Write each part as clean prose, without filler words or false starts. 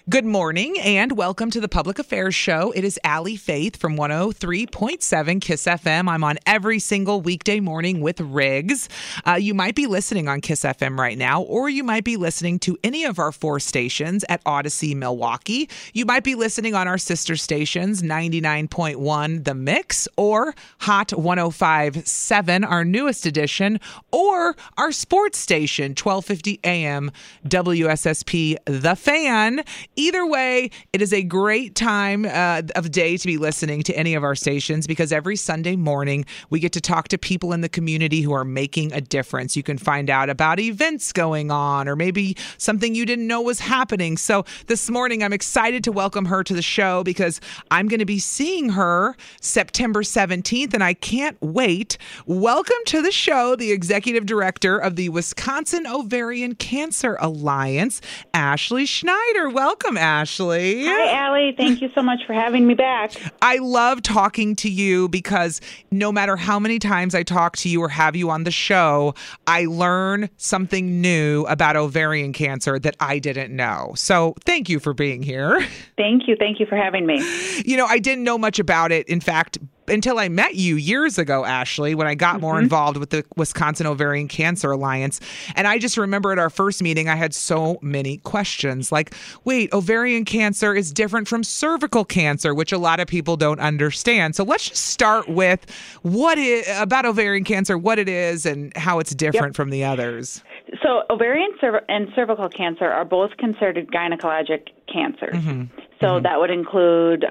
Good morning and welcome to the Public Affairs Show. It is Allie Faith from 103.7 KISS FM. I'm on every single weekday morning with Riggs. You might be listening on KISS FM right now, or you might be listening to any of our 4 stations at Odyssey, Milwaukee. You might be listening on our sister stations, 99.1 The Mix, or Hot 105.7, our newest edition, or our sports station, 1250 AM, WSSP The Fan. Either way, it is a great time of day to be listening to any of our stations because every Sunday morning we get to talk to people in the community who are making a difference. You can find out about events going on or maybe something you didn't know was happening. So this morning I'm excited to welcome her to the show because I'm going to be seeing her September 17th and I can't wait. Welcome to the show, the Executive Director of the Wisconsin Ovarian Cancer Alliance, Ashley Schneider. Welcome, Ashley. Hi, Allie. Thank you so much for having me back. I love talking to you because no matter how many times I talk to you or have you on the show, I learn something new about ovarian cancer that I didn't know. So thank you for being here. Thank you. Thank you for having me. You know, I didn't know much about it. In fact, until I met you years ago, Ashley, when I got more involved with the Wisconsin Ovarian Cancer Alliance. And I just remember at our first meeting, I had so many questions like, wait, ovarian cancer is different from cervical cancer, which a lot of people don't understand. So let's just start with about ovarian cancer, what it is and how it's different from the others. So ovarian and cervical cancer are both considered gynecologic cancers. So that would include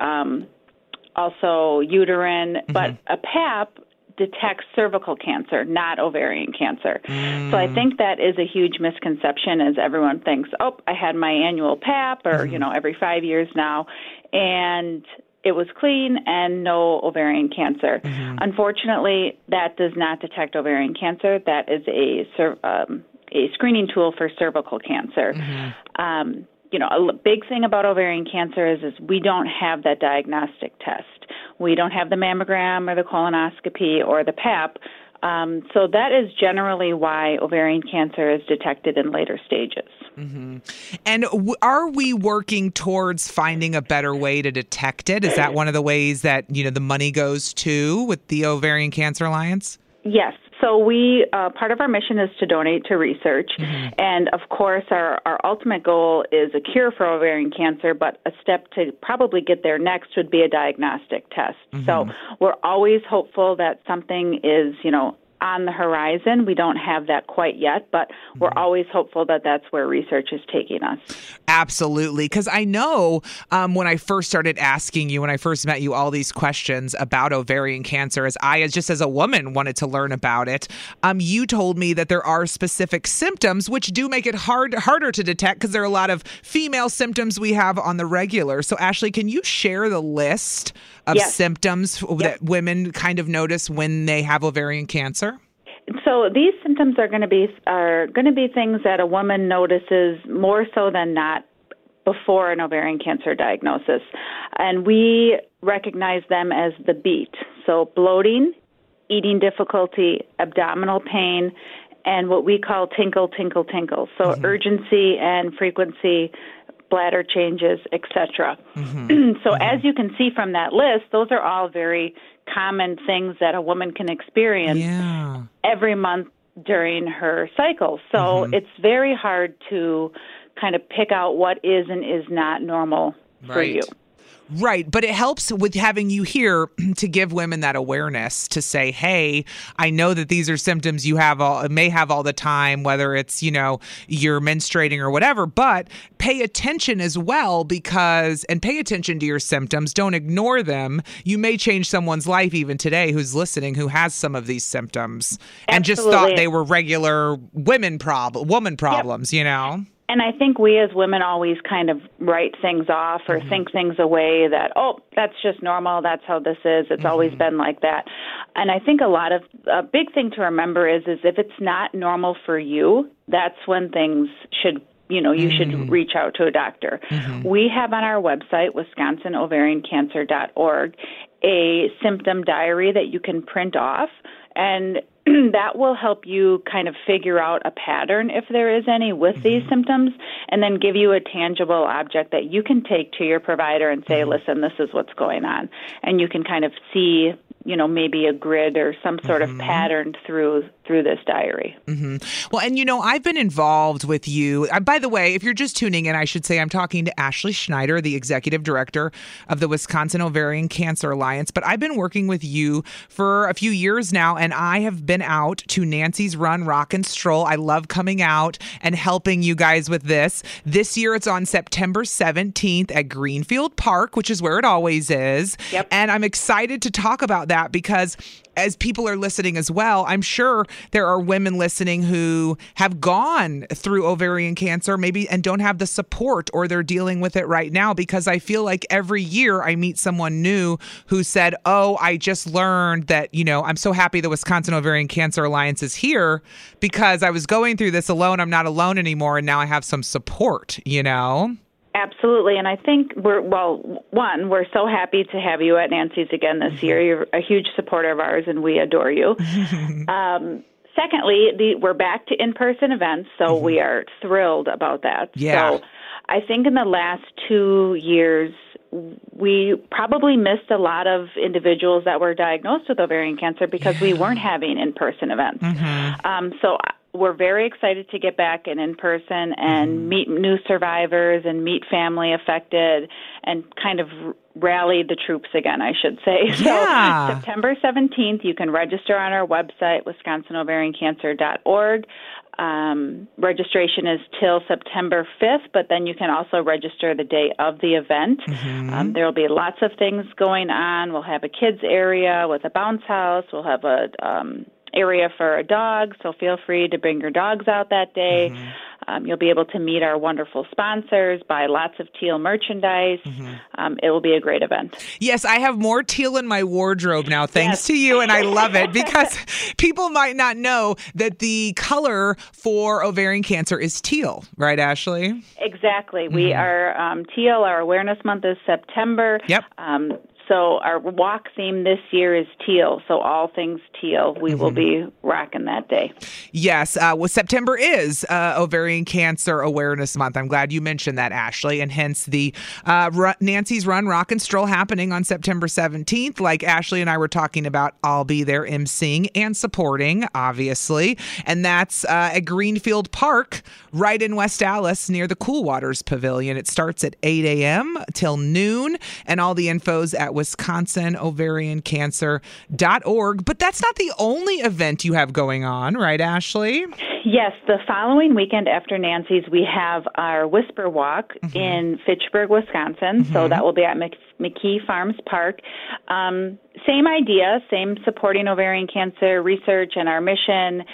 also uterine, but a PAP detects cervical cancer, not ovarian cancer. So I think that is a huge misconception as everyone thinks, oh, I had my annual PAP or, every 5 years now, and it was clean and no ovarian cancer. Unfortunately, that does not detect ovarian cancer. That is a screening tool for cervical cancer. A big thing about ovarian cancer is we don't have that diagnostic test. We don't have the mammogram or the colonoscopy or the PAP. So that is generally why ovarian cancer is detected in later stages. And are we working towards finding a better way to detect it? Is that one of the ways that, the money goes to with the Ovarian Cancer Alliance? Yes. So we part of our mission is to donate to research. And, of course, our ultimate goal is a cure for ovarian cancer, but a step to probably get there next would be a diagnostic test. So we're always hopeful that something is, on the horizon. We don't have that quite yet, but we're always hopeful that that's where research is taking us. Absolutely. Because I know when I first started asking you, when I first met you, all these questions about ovarian cancer, as a woman, wanted to learn about it, you told me that there are specific symptoms which do make it harder to detect because there are a lot of female symptoms we have on the regular. So, Ashley, can you share the list of symptoms that women kind of notice when they have ovarian cancer? So these symptoms are going to be things that a woman notices more so than not before an ovarian cancer diagnosis, and we recognize them as the BEAT. So bloating, eating difficulty, abdominal pain, and what we call tinkle, tinkle, tinkle. So urgency and frequency, bladder changes, etc. So as you can see from that list, those are all very common things that a woman can experience every month during her cycle. So it's very hard to kind of pick out what is and is not normal for you. Right. But it helps with having you here to give women that awareness to say, hey, I know that these are symptoms you may have all the time, whether it's, you're menstruating or whatever, but pay attention as well and pay attention to your symptoms. Don't ignore them. You may change someone's life even today who's listening, who has some of these symptoms and just thought they were regular woman problems, And I think we as women always kind of write things off or think things away that, oh, that's just normal. That's how this is. It's always been like that. And I think a big thing to remember is if it's not normal for you, that's when things should, you should reach out to a doctor. We have on our website, wisconsinovariancancer.org, a symptom diary that you can print off. And that will help you kind of figure out a pattern, if there is any, with these symptoms, and then give you a tangible object that you can take to your provider and say, listen, this is what's going on. And you can kind of see, maybe a grid or some sort of pattern through this diary. Well, and I've been involved with you. By the way, if you're just tuning in, I should say I'm talking to Ashley Schneider, the executive director of the Wisconsin Ovarian Cancer Alliance. But I've been working with you for a few years now, and I have been out to Nancy's Run, Rock and Stroll. I love coming out and helping you guys with this. This year, it's on September 17th at Greenfield Park, which is where it always is. Yep. And I'm excited to talk about that because as people are listening as well, I'm sure there are women listening who have gone through ovarian cancer maybe and don't have the support, or they're dealing with it right now, because I feel like every year I meet someone new who said, oh, I just learned that, I'm so happy the Wisconsin Ovarian Cancer Alliance is here because I was going through this alone. I'm not alone anymore. And now I have some support, Absolutely, and I think we're so happy to have you at Nancy's again this year. You're a huge supporter of ours, and we adore you. Secondly, we're back to in-person events, so we are thrilled about that. Yeah. So I think in the last 2 years, we probably missed a lot of individuals that were diagnosed with ovarian cancer because we weren't having in-person events. So we're very excited to get back in person and meet new survivors and meet family affected and kind of rally the troops again, I should say. Yeah. So September 17th, you can register on our website, wisconsinovariancancer.org. Registration is till September 5th, but then you can also register the day of the event. There will be lots of things going on. We'll have a kids area with a bounce house. We'll have a area for a dog, so feel free to bring your dogs out that day. You'll be able to meet our wonderful sponsors, buy lots of teal merchandise. It will be a great event. Yes, I have more teal in my wardrobe now, thanks to you, and I love it because people might not know that the color for ovarian cancer is teal, right, Ashley? Exactly. We are teal. Our awareness month is September. Yep. So our walk theme this year is teal. So all things teal. We will be rocking that day. Yes. September is Ovarian Cancer Awareness Month. I'm glad you mentioned that, Ashley. And hence the Nancy's Run, Rock and Stroll happening on September 17th. Like Ashley and I were talking about, I'll be there emceeing and supporting, obviously. And that's at Greenfield Park, right in West Allis, near the Cool Waters Pavilion. It starts at 8 a.m. till noon. And all the info's at wisconsinovariancancer.org. But that's not the only event you have going on, right, Ashley? Yes, the following weekend after Nancy's, we have our Whisper Walk in Fitchburg, Wisconsin. So that will be at McKee Farms Park. Same idea, same supporting ovarian cancer research and our mission.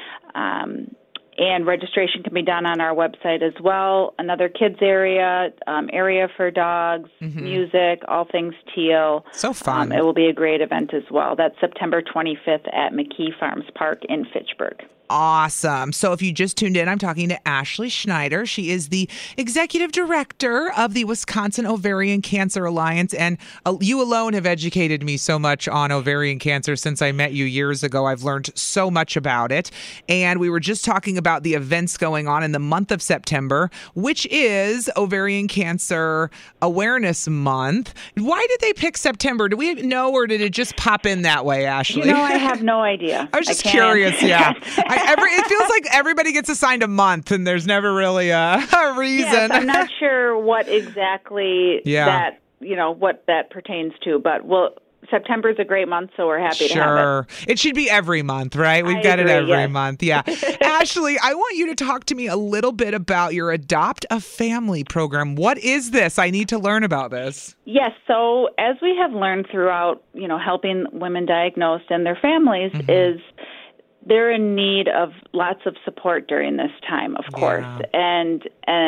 And registration can be done on our website as well. Another kids area, area for dogs, music, all things teal. So fun. It will be a great event as well. That's September 25th at McKee Farms Park in Fitchburg. Awesome. So if you just tuned in, I'm talking to Ashley Schneider. She is the executive director of the Wisconsin Ovarian Cancer Alliance. And you alone have educated me so much on ovarian cancer since I met you years ago. I've learned so much about it. And we were just talking about the events going on in the month of September, which is Ovarian Cancer Awareness Month. Why did they pick September? Do we know, or did it just pop in that way, Ashley? I have no idea. I was just curious, yeah. It feels like everybody gets assigned a month, and there's never really a reason. Yes, I'm not sure what exactly what that pertains to, but September is a great month, so we're happy to have it. It should be every month, right? We've got it every month. Yeah. Ashley, I want you to talk to me a little bit about your Adopt a Family program. What is this? I need to learn about this. Yes. So as we have learned throughout, helping women diagnosed and their families is they're in need of lots of support during this time, of course. And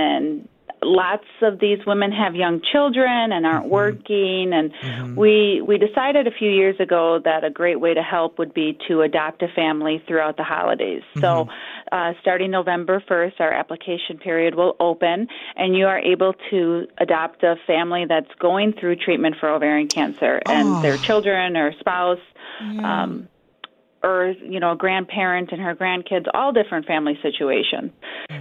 lots of these women have young children and aren't working. And we decided a few years ago that a great way to help would be to adopt a family throughout the holidays. So starting November 1st, our application period will open, and you are able to adopt a family that's going through treatment for ovarian cancer and their children or spouse. or, a grandparent and her grandkids, all different family situations.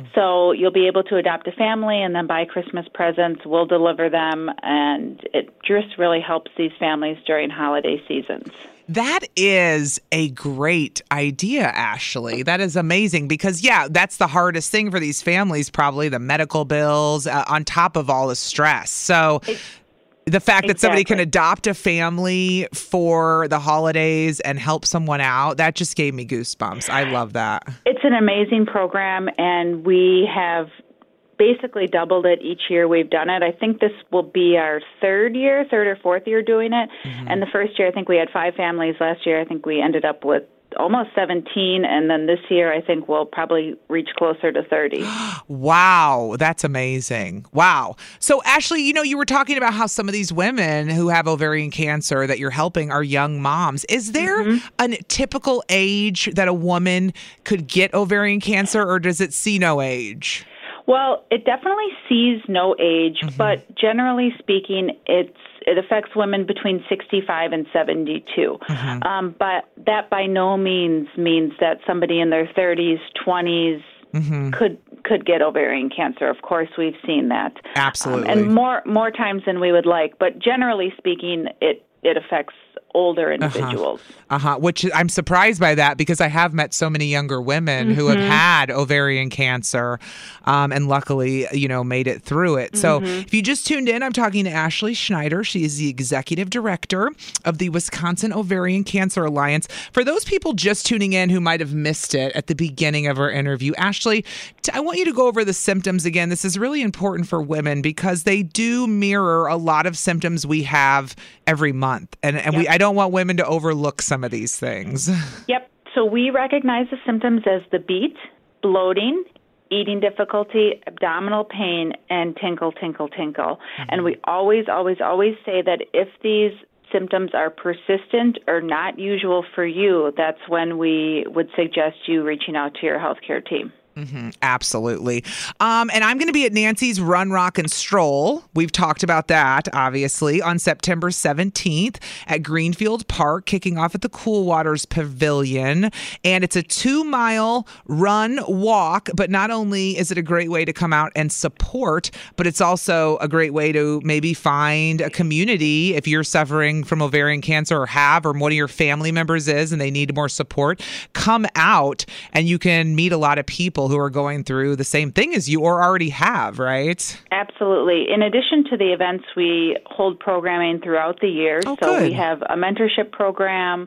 So you'll be able to adopt a family and then buy Christmas presents. We'll deliver them, and it just really helps these families during holiday seasons. That is a great idea, Ashley. That is amazing because, that's the hardest thing for these families, probably the medical bills on top of all the stress. So the fact that somebody can adopt a family for the holidays and help someone out, that just gave me goosebumps. I love that. It's an amazing program, and we have basically doubled it each year we've done it. I think this will be our third or fourth year doing it. And the first year, I think we had 5 families. Last year, I think we ended up with almost 17. And then this year, I think we'll probably reach closer to 30. Wow. That's amazing. Wow. So, Ashley, you were talking about how some of these women who have ovarian cancer that you're helping are young moms. Is there a typical age that a woman could get ovarian cancer, or does it see no age? Well, it definitely sees no age, but generally speaking, it affects women between 65 and 72. But that by no means that somebody in their 30s, 20s could get ovarian cancer. Of course, we've seen that. Absolutely. And more times than we would like. But generally speaking, it affects older individuals. Which I'm surprised by that because I have met so many younger women who have had ovarian cancer and luckily, made it through it. So if you just tuned in, I'm talking to Ashley Schneider. She is the executive director of the Wisconsin Ovarian Cancer Alliance. For those people just tuning in who might have missed it at the beginning of our interview, Ashley, I want you to go over the symptoms again. This is really important for women because they do mirror a lot of symptoms we have every month. And I don't want women to overlook some of these things. Yep. So we recognize the symptoms as the beat, bloating, eating difficulty, abdominal pain, and tinkle, tinkle, tinkle. And we always, always, always say that if these symptoms are persistent or not usual for you, that's when we would suggest you reaching out to your healthcare team. Absolutely. And I'm going to be at Nancy's Run, Rock, and Stroll. We've talked about that, obviously, on September 17th at Greenfield Park, kicking off at the Cool Waters Pavilion. And it's a 2-mile run walk. But not only is it a great way to come out and support, but it's also a great way to maybe find a community if you're suffering from ovarian cancer or one of your family members is and they need more support. Come out and you can meet a lot of people who are going through the same thing as you or already have, right? Absolutely. In addition to the events, we hold programming throughout the year. Good. We have a mentorship program.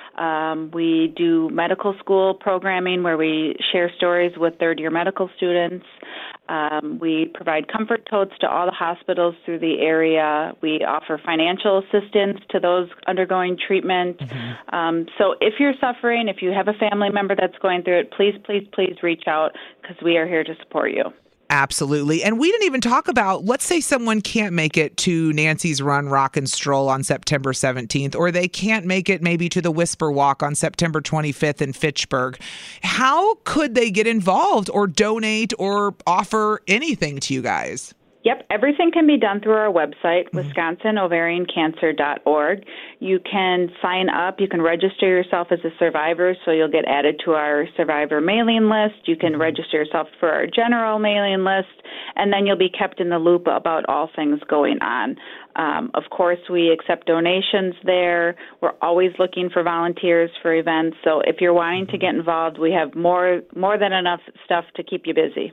We do medical school programming where we share stories with third-year medical students. We provide comfort totes to all the hospitals through the area. We offer financial assistance to those undergoing treatment. So if you're suffering, if you have a family member that's going through it, please, please, please reach out because we are here to support you. Absolutely. And we didn't even talk about, let's say someone can't make it to Nancy's Run, Rock, and Stroll on September 17th, or they can't make it maybe to the Whisper Walk on September 25th in Fitchburg. How could they get involved or donate or offer anything to you guys? Yep, everything can be done through our website, wisconsinovariancancer.org. You can sign up. You can register yourself as a survivor, so you'll get added to our survivor mailing list. You can register yourself for our general mailing list, and then you'll be kept in the loop about all things going on. Of course, we accept donations there. We're always looking for volunteers for events. So if you're wanting to get involved, we have more than enough stuff to keep you busy.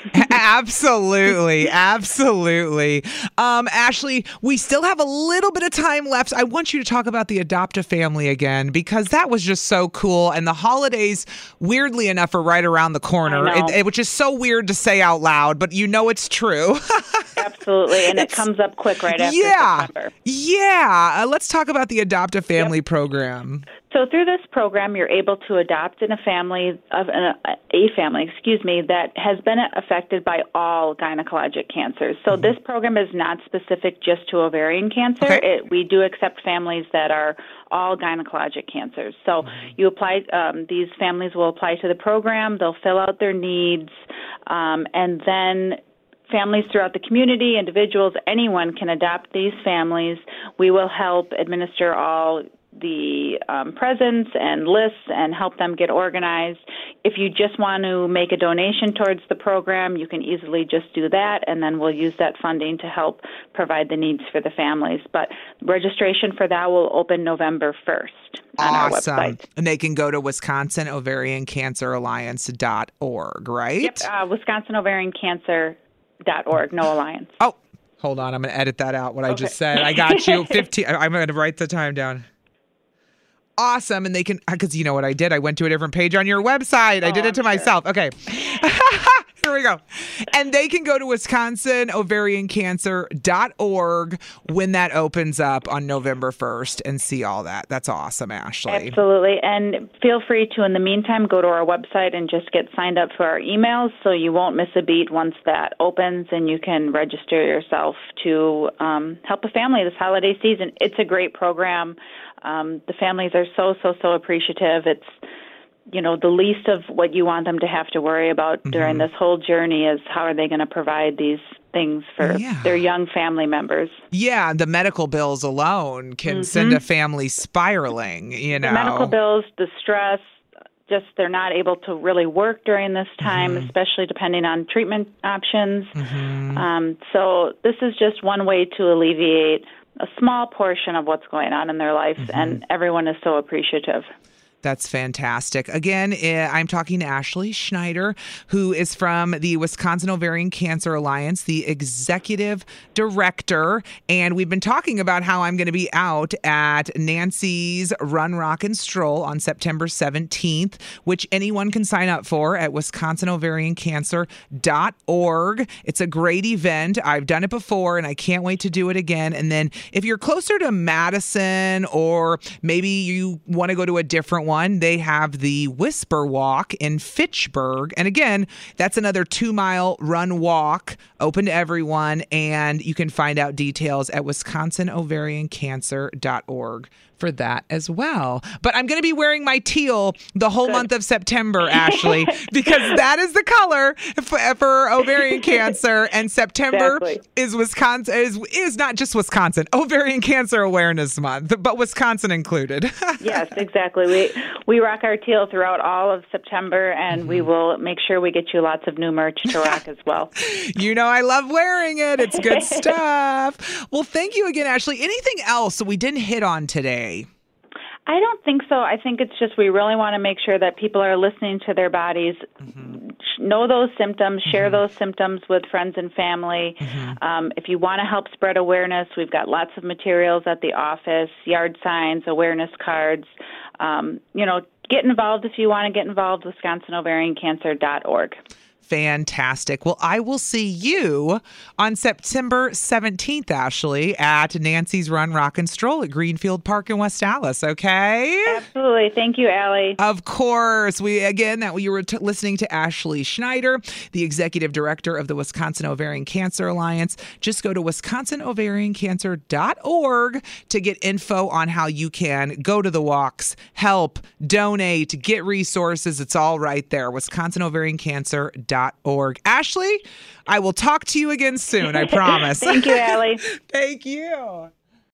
Absolutely. Absolutely. Ashley, we still have a little bit of time left. I want you to talk about the Adopt-A-Family again, because that was just so cool. And the holidays, weirdly enough, are right around the corner, which is so weird to say out loud, but it's true. Absolutely. And it comes up quick right after September. Yeah. Let's talk about the Adopt-A-Family program. So through this program, you're able to adopt a family that has been affected by all gynecologic cancers. So this program is not specific just to ovarian cancer. Okay. We do accept families that are all gynecologic cancers. So you apply; these families will apply to the program. They'll fill out their needs, and then families throughout the community, individuals, anyone can adopt these families. We will help administer all the presents and lists and help them get organized. If you just want to make a donation towards the program, you can easily just do that, and then we'll use that funding to help provide the needs for the families. But registration for that will open November 1st on our website. And they can go to WisconsinOvarianCancerAlliance.org, right? Yep, WisconsinOvarianCancer.org, no alliance. Oh, hold on. I'm going to edit that out, what I just said. I got you. 15. I'm going to write the time down. Awesome. And they can, because you know what I did? I went to a different page on your website. I did it to myself. Okay. Here we go. And they can go to WisconsinOvarianCancer.org when that opens up on November 1st and see all that. That's awesome, Ashley. Absolutely. And feel free to, in the meantime, go to our website and just get signed up for our emails so you won't miss a beat once that opens, and you can register yourself to help a family this holiday season. It's a great program. The families are so appreciative. It's, the least of what you want them to have to worry about during this whole journey is how are they going to provide these things for their young family members. Yeah, the medical bills alone can send a family spiraling, The medical bills, the stress, just they're not able to really work during this time, especially depending on treatment options. So this is just one way to alleviate a small portion of what's going on in their life, and everyone is so appreciative. That's fantastic. Again, I'm talking to Ashley Schneider, who is from the Wisconsin Ovarian Cancer Alliance, the executive director. And we've been talking about how I'm going to be out at Nancy's Run, Rock, and Stroll on September 17th, which anyone can sign up for at WisconsinOvarianCancer.org. It's a great event. I've done it before, and I can't wait to do it again. And then if you're closer to Madison, or maybe you want to go to a different one, they have the Whisper Walk in Fitchburg. And again, that's another 2-mile run walk open to everyone. And you can find out details at WisconsinOvarianCancer.org for that as well. But I'm going to be wearing my teal the whole month of September, Ashley, because that is the color for ovarian cancer. And September is Wisconsin is not just Wisconsin Ovarian Cancer Awareness Month, but Wisconsin included. Yes, exactly. We rock our teal throughout all of September, and we will make sure we get you lots of new merch to rock as well. I love wearing it. It's good stuff. Well, thank you again, Ashley. Anything else that we didn't hit on today? I don't think so. I think it's just we really want to make sure that people are listening to their bodies, know those symptoms, share those symptoms with friends and family. If you want to help spread awareness, we've got lots of materials at the office, yard signs, awareness cards. Get involved if you want to get involved, WisconsinOvarianCancer.org. Fantastic. Well, I will see you on September 17th, Ashley, at Nancy's Run, Rock, and Stroll at Greenfield Park in West Allis, okay? Absolutely. Thank you, Allie. Of course. You were listening to Ashley Schneider, the executive director of the Wisconsin Ovarian Cancer Alliance. Just go to WisconsinOvarianCancer.org to get info on how you can go to the walks, help, donate, get resources. It's all right there. WisconsinOvarianCancer.org. Ashley, I will talk to you again soon, I promise. Thank you, Allie. Thank you.